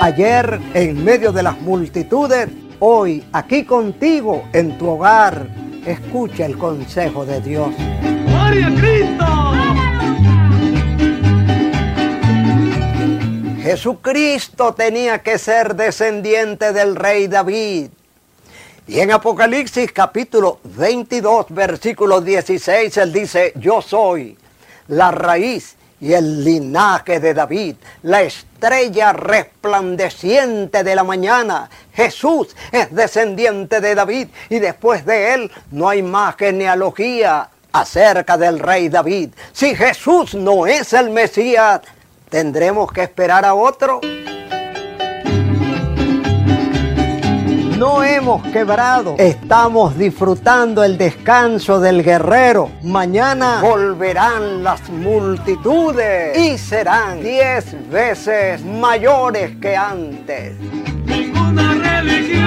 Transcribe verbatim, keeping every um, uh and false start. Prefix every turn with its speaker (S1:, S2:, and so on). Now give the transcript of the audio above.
S1: ayer en medio de las multitudes, hoy aquí contigo en tu hogar. Escucha el consejo de Dios.
S2: ¡Gloria a Cristo!
S1: Jesucristo tenía que ser descendiente del rey David. Y en Apocalipsis capítulo veintidós, versículo dieciséis, él dice: yo soy la raíz y el linaje de David, la estrella resplandeciente de la mañana. Jesús es descendiente de David y después de él no hay más genealogía acerca del rey David. Si Jesús no es el Mesías, ¿tendremos que esperar a otro? No hemos quebrado, estamos disfrutando el descanso del guerrero. Mañana volverán las multitudes y serán diez veces mayores que antes.
S2: Ninguna religión